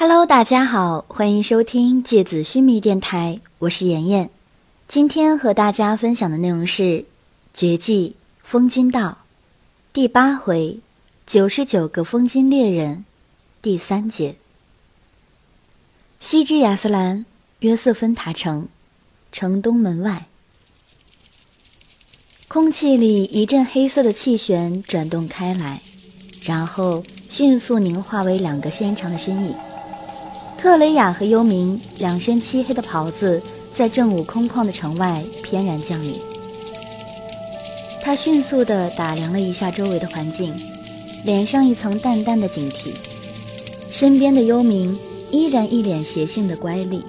Hello， 大家好，欢迎收听芥子须弥电台，我是妍妍。今天和大家分享的内容是《绝技风金道》第8回99个风金猎人第3节。西之亚斯兰约瑟芬塔城城东门外，空气里一阵黑色的气旋转动开来，然后迅速凝化为2个纤长的身影。特雷雅和幽冥2身漆黑的袍子在正午空旷的城外翩然降临。他迅速地打量了一下周围的环境，脸上一层淡淡的警惕。身边的幽冥依然一脸邪性的乖戾，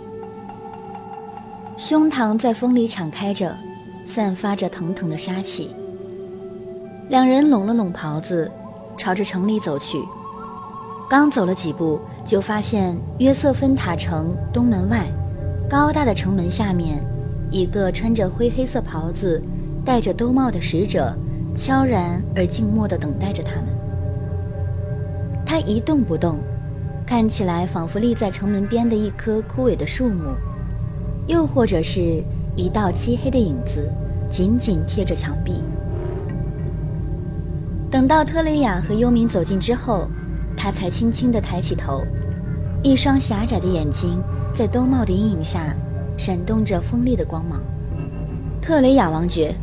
胸膛在风里敞开着，散发着腾腾的杀气。2人拢了拢袍子，朝着城里走去。刚走了几步，就发现约瑟芬塔城东门外高大的城门下面，一个穿着灰黑色袍子戴着兜帽的使者悄然而静默地等待着他们。他一动不动，看起来仿佛立在城门边的一棵枯萎的树木，又或者是一道漆黑的影子紧紧贴着墙壁。等到特雷雅和幽冥走近之后，他才轻轻地抬起头，一双狭窄的眼睛在兜帽的阴影下闪动着锋利的光芒。特雷雅王爵。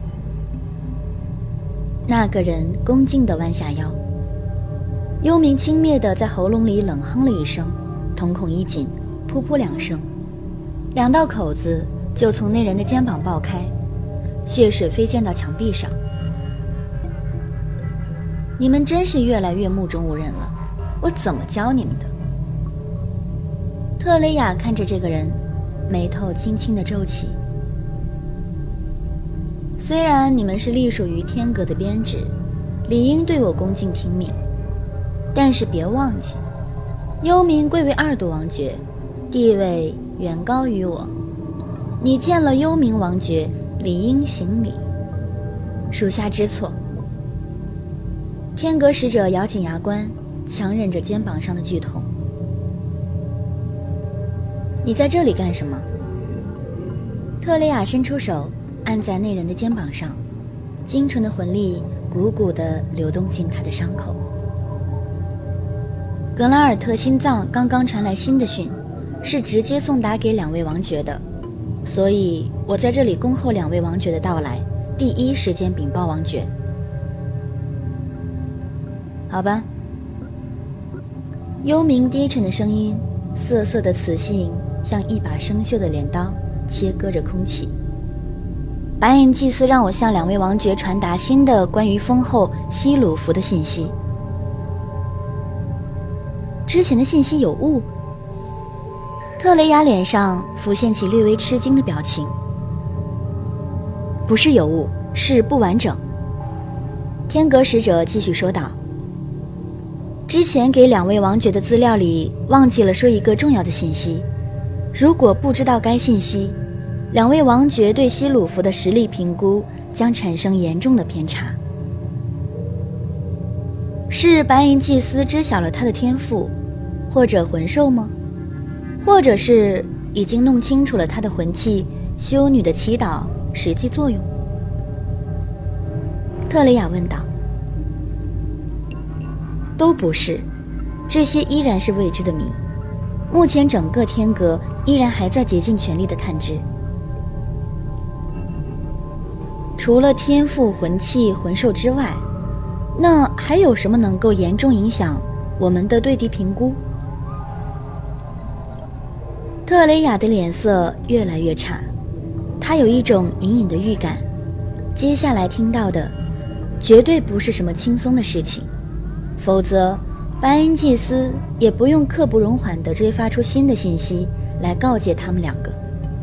那个人恭敬地弯下腰。幽冥轻蔑地在喉咙里冷哼了一声，瞳孔一紧，噗噗2声，2道口子就从那人的肩膀爆开，血水飞溅到墙壁上。你们真是越来越目中无人了，我怎么教你们的？特雷雅看着这个人，眉头轻轻地皱起。虽然你们是隶属于天阁的编制，理应对我恭敬听命，但是别忘记，幽冥贵为2度王爵，地位远高于我。你见了幽冥王爵，理应行礼。属下知错。天阁使者咬紧牙关，强忍着肩膀上的剧痛。你在这里干什么？特雷雅伸出手按在那人的肩膀上，精纯的魂力汩汩地流动进他的伤口。格拉尔特心脏刚刚传来新的讯，是直接送达给2位王爵的，所以我在这里恭候2位王爵的到来，第一时间禀报王爵。好吧。幽冥低沉的声音，瑟瑟的磁性像一把生锈的镰刀，切割着空气。白银祭司让我向2位王爵传达新的关于封后希鲁弗的信息。之前的信息有误？特雷雅脸上浮现起略微吃惊的表情。不是有误，是不完整。天阁使者继续说道。之前给2位王爵的资料里忘记了说一个重要的信息，如果不知道该信息，2位王爵对希鲁弗的实力评估将产生严重的偏差。是白银祭司知晓了他的天赋，或者魂兽吗？或者是已经弄清楚了他的魂器修女的祈祷实际作用？特雷雅问道。都不是，这些依然是未知的谜。目前整个天阁依然还在竭尽全力的探知。除了天赋、魂器、魂兽之外，那还有什么能够严重影响我们的对敌评估？特雷雅的脸色越来越差，她有一种隐隐的预感，接下来听到的绝对不是什么轻松的事情。否则白银祭司也不用刻不容缓地追发出新的信息来告诫他们2个。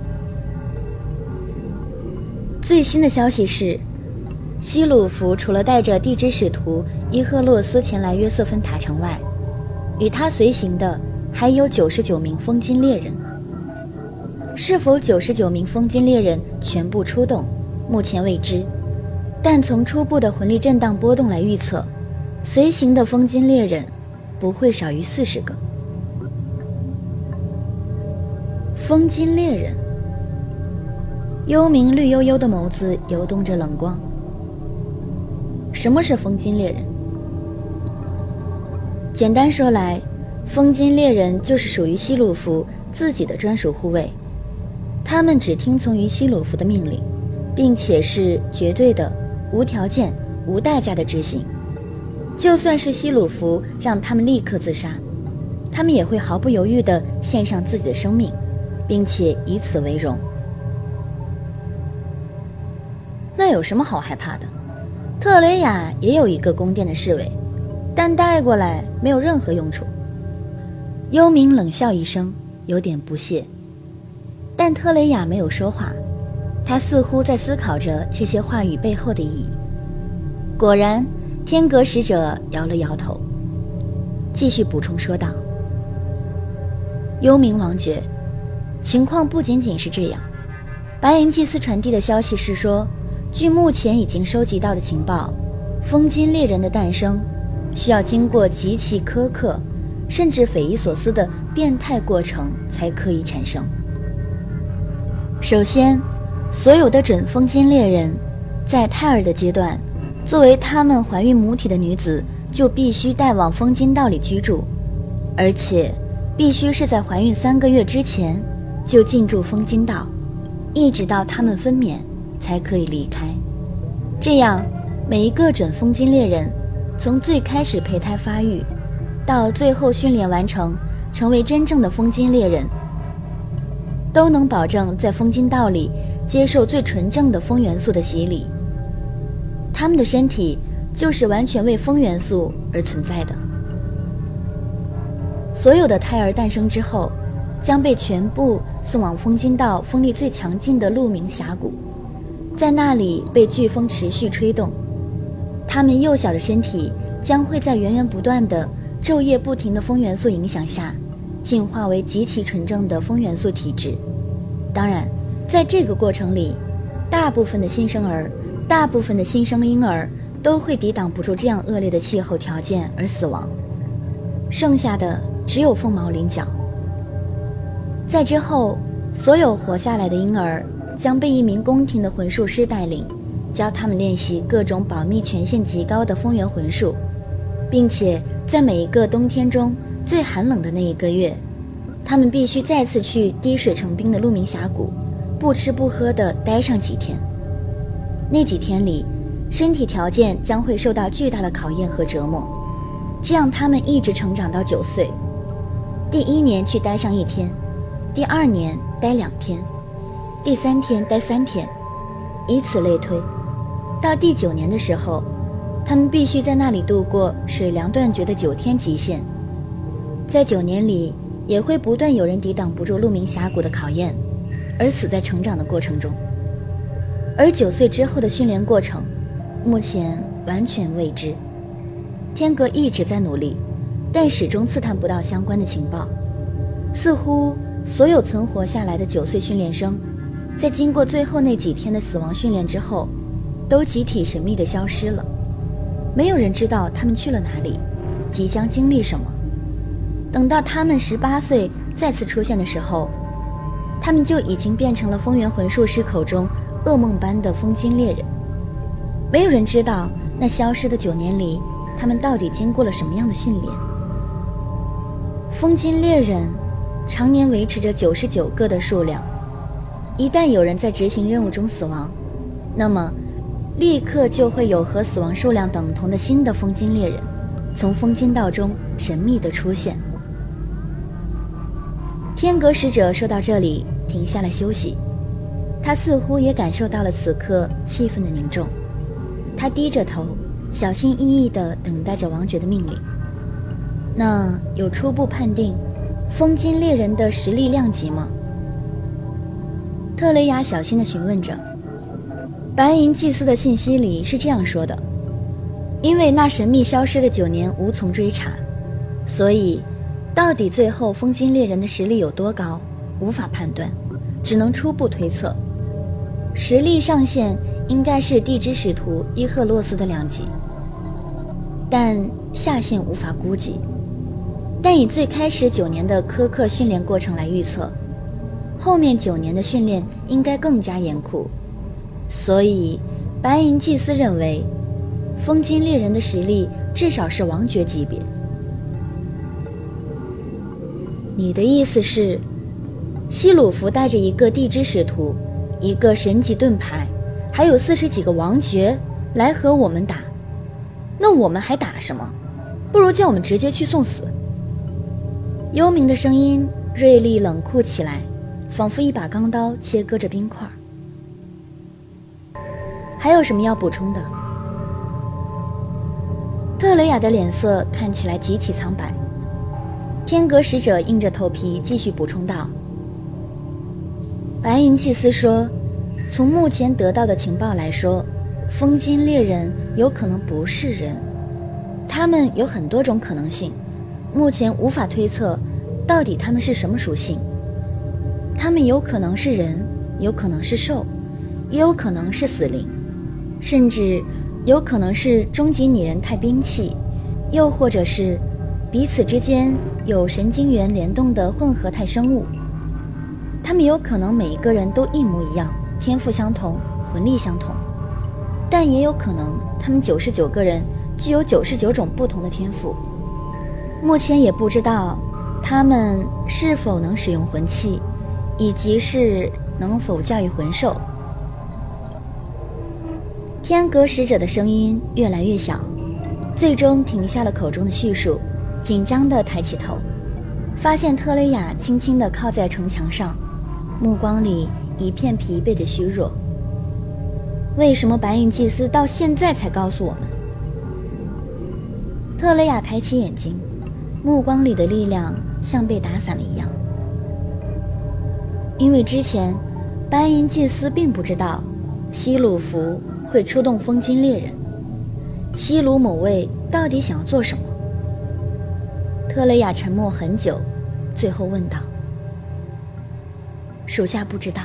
最新的消息是，希鲁弗除了带着地之使徒伊赫洛斯前来约瑟芬塔城外，与他随行的还有99名风金猎人。是否99名风金猎人全部出动，目前未知，但从初步的魂力震荡波动来预测，随行的风金猎人不会少于40个。 风金猎人。幽冥绿油油的眸子游动着冷光。什么是风金猎人？简单说来，风金猎人就是属于希鲁夫自己的专属护卫，他们只听从于希鲁夫的命令，并且是绝对的、无条件、无代价的执行。就算是希鲁夫让他们立刻自杀，他们也会毫不犹豫地献上自己的生命，并且以此为荣。那有什么好害怕的？特雷雅也有一个宫殿的侍卫，但带过来没有任何用处。幽冥冷笑一声，有点不屑。但特雷雅没有说话，他似乎在思考着这些话语背后的意义。果然，天阁使者摇了摇头，继续补充说道：幽冥王爵，情况不仅仅是这样。白银祭司传递的消息是说，据目前已经收集到的情报，风金猎人的诞生需要经过极其苛刻甚至匪夷所思的变态过程才可以产生。首先，所有的准风金猎人在胎儿的阶段，作为他们怀孕母体的女子，就必须带往风金道里居住，而且必须是在怀孕3个月之前就进驻风金道，一直到他们分娩才可以离开。这样，每一个准风金猎人从最开始胚胎发育到最后训练完成，成为真正的风金猎人，都能保证在风金道里接受最纯正的风元素的洗礼。他们的身体就是完全为风元素而存在的。所有的胎儿诞生之后，将被全部送往风金道风力最强劲的鹿鸣峡谷，在那里被飓风持续吹动。他们幼小的身体将会在源源不断的昼夜不停的风元素影响下，进化为极其纯正的风元素体质。当然，在这个过程里，大部分的新生婴儿都会抵挡不住这样恶劣的气候条件而死亡，剩下的只有凤毛麟角。在之后，所有活下来的婴儿将被一名宫廷的魂术师带领，教他们练习各种保密权限极高的风元魂术，并且在每一个冬天中最寒冷的那一个月，他们必须再次去滴水成冰的鹿鸣峡谷，不吃不喝地待上几天。那几天里，身体条件将会受到巨大的考验和折磨，这样他们一直成长到9岁。第1年去待上1天，第2年待2天，第3天待3天，以此类推。到第9年的时候，他们必须在那里度过水凉断绝的9天极限。在9年里，也会不断有人抵挡不住鹿鸣峡谷的考验，而死在成长的过程中。而9岁之后的训练过程，目前完全未知。天阁一直在努力，但始终刺探不到相关的情报。似乎所有存活下来的9岁训练生，在经过最后那几天的死亡训练之后，都集体神秘地消失了。没有人知道他们去了哪里，即将经历什么。等到他们18岁再次出现的时候，他们就已经变成了风元魂术师口中噩梦般的风金猎人。没有人知道那消失的9年里，他们到底经过了什么样的训练。风金猎人常年维持着99个的数量，一旦有人在执行任务中死亡，那么立刻就会有和死亡数量等同的新的风金猎人从风金道中神秘地出现。天阁使者说到这里停下来休息，他似乎也感受到了此刻气氛的凝重。他低着头，小心翼翼地等待着王爵的命令。那有初步判定风金猎人的实力量级吗？特雷雅小心地询问着。白银祭司的信息里是这样说的：因为那神秘消失的9年无从追查，所以到底最后风金猎人的实力有多高，无法判断，只能初步推测。实力上限应该是地之使徒伊赫洛斯的2级，但下限无法估计。但以最开始9年的苛刻训练过程来预测， 后面9年的训练应该更加严酷。所以白银祭司认为风金猎人的实力至少是王爵级别。你的意思是，希鲁弗带着一个地之使徒，一个神级盾牌，还有40几个王爵来和我们打，那我们还打什么？不如叫我们直接去送死。幽冥的声音锐利冷酷起来，仿佛一把钢刀切割着冰块。还有什么要补充的？特雷雅的脸色看起来极其苍白。天阁使者硬着头皮继续补充道：白银祭司说，从目前得到的情报来说，风金猎人有可能不是人，他们有很多种可能性，目前无法推测到底他们是什么属性。他们有可能是人，有可能是兽，也有可能是死灵，甚至有可能是终极拟人态兵器，又或者是彼此之间有神经元联动的混合态生物。他们有可能每一个人都一模一样，天赋相同，魂力相同，但也有可能他们99个人具有99种不同的天赋。目前也不知道他们是否能使用魂器，以及是能否驾驭魂兽。天阁使者的声音越来越小，最终停下了口中的叙述，紧张地抬起头，发现特雷雅轻轻地靠在城墙上，目光里一片疲惫的虚弱。为什么白银祭司到现在才告诉我们？特雷雅抬起眼睛，目光里的力量像被打散了一样。因为之前白银祭司并不知道希鲁弗会出动风金猎人，希鲁某位到底想要做什么？特雷雅沉默很久，最后问道：属下不知道。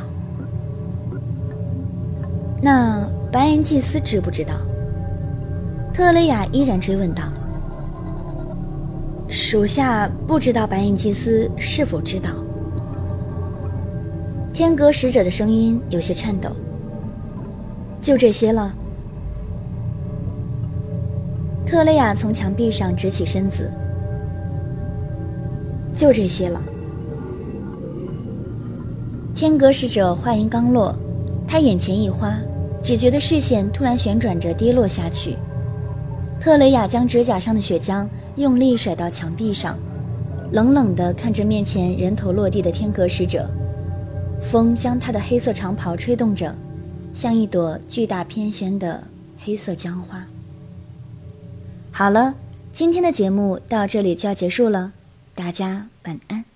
那白银祭司知不知道？特雷雅依然追问道。属下不知道白银祭司是否知道。天阁使者的声音有些颤抖。就这些了。特雷雅从墙壁上直起身子。就这些了。天阁使者话音刚落，他眼前一花，只觉得视线突然旋转着跌落下去。特雷雅将指甲上的血浆用力甩到墙壁上，冷冷地看着面前人头落地的天阁使者。风将他的黑色长袍吹动着，像一朵巨大偏舷的黑色浆花。好了，今天的节目到这里就要结束了，大家晚安。